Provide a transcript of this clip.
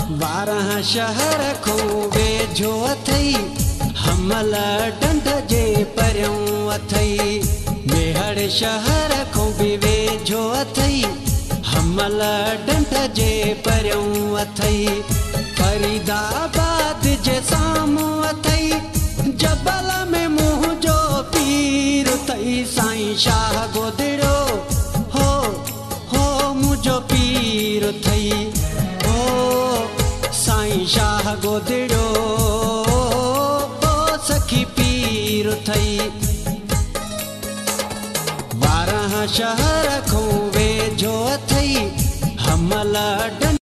12 शहर को वेझो अथई हमल डंड जे परियों अथई मेहर शहर को भी वेझो अथई हमल डंड जे परियों अथई फरीदाबाद जे साम्हूं अथई जबल में मुंह जो पीर अथई साईं शाह गोदड़ो हो मुझो पीर अथई साईं शाह गोदड़ो सखी पीर अथई 12 शहर को वेझो अथई हमल